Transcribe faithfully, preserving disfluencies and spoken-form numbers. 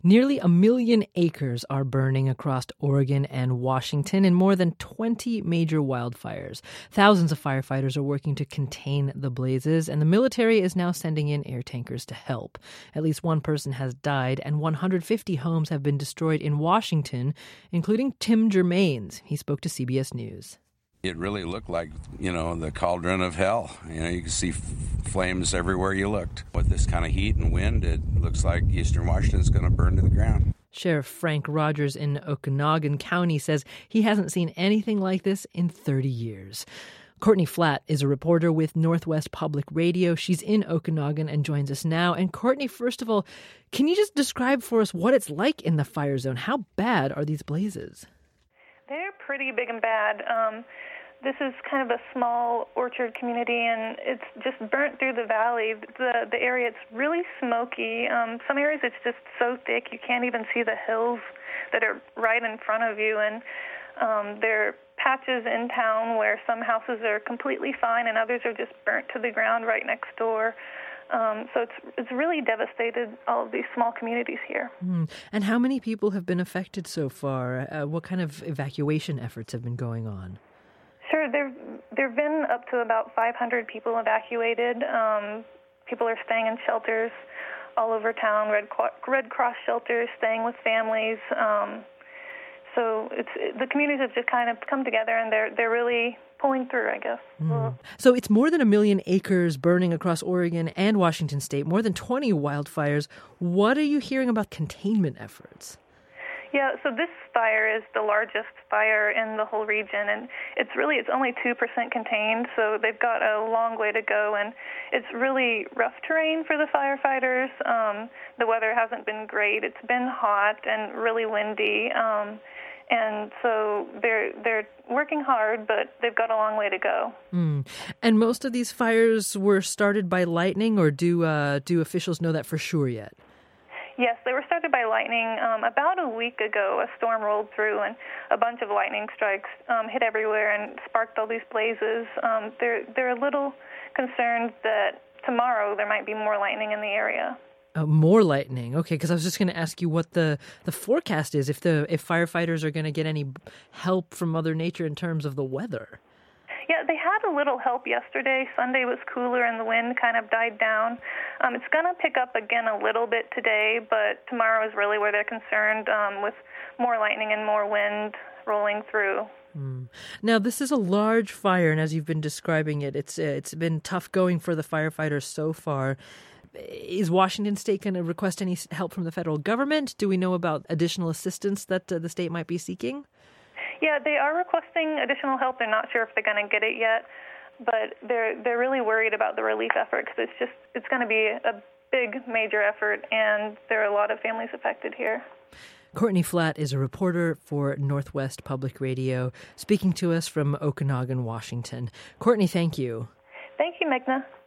Nearly a million acres are burning across Oregon and Washington in more than twenty major wildfires. Thousands of firefighters are working to contain the blazes, and the military is now sending in air tankers to help. At least one person has died, and one hundred fifty homes have been destroyed in Washington, including Tim Germains. He spoke to C B S News. It really looked like, you know, the cauldron of hell. You know, you could see f- flames everywhere you looked. With this kind of heat and wind, it looks like eastern Washington's going to burn to the ground. Sheriff Frank Rogers in Okanogan County says he hasn't seen anything like this in thirty years. Courtney Flatt is a reporter with Northwest Public Radio. She's in Okanogan and joins us now. And Courtney, first of all, can you just describe for us what it's like in the fire zone? How bad are these blazes? They're pretty big and bad. Um, this is kind of a small orchard community, and it's just burnt through the valley. The the area, it's really smoky. Um, some areas it's just so thick you can't even see the hills that are right in front of you. And um, there are patches in town where some houses are completely fine and others are just burnt to the ground right next door. Um, so it's it's really devastated all of these small communities here. Mm. And how many people have been affected so far? Uh, what kind of evacuation efforts have been going on? Sure, there there've been up to about five hundred people evacuated. Um, people are staying in shelters all over town, Red Red Cross shelters, staying with families. Um, so it's it, the communities have just kind of come together, and they're they're really pulling through, I guess. Mm. So it's more than a million acres burning across Oregon and Washington state, more than twenty wildfires. What are you hearing about containment efforts? Yeah, so this fire is the largest fire in the whole region, and it's really, it's only two percent contained, so they've got a long way to go, and it's really rough terrain for the firefighters. Um, the weather hasn't been great. It's been hot and really windy, um, and so they're they're working hard, but they've got a long way to go. Mm. And most of these fires were started by lightning, or do uh, do officials know that for sure yet? Yes, they were started by lightning. Um, about a week ago, a storm rolled through, and a bunch of lightning strikes um, hit everywhere and sparked all these blazes. Um, they're they're a little concerned that tomorrow there might be more lightning in the area. Uh, more lightning, okay? Because I was just going to ask you what the, the forecast is. If the if firefighters are going to get any help from Mother Nature in terms of the weather. Yeah, they had a little help yesterday. Sunday was cooler and the wind kind of died down. Um, it's going to pick up again a little bit today, but tomorrow is really where they're concerned um, with more lightning and more wind rolling through. Mm. Now, this is a large fire, and as you've been describing it, it's uh, it's been tough going for the firefighters so far. Is Washington State going to request any help from the federal government? Do we know about additional assistance that uh, the state might be seeking? Yeah, they are requesting additional help. They're not sure if they're going to get it yet, but they're they're really worried about the relief effort because it's just it's going to be a big, major effort, and there are a lot of families affected here. Courtney Flatt is a reporter for Northwest Public Radio, speaking to us from Okanogan, Washington. Courtney, thank you. Thank you, Meghna.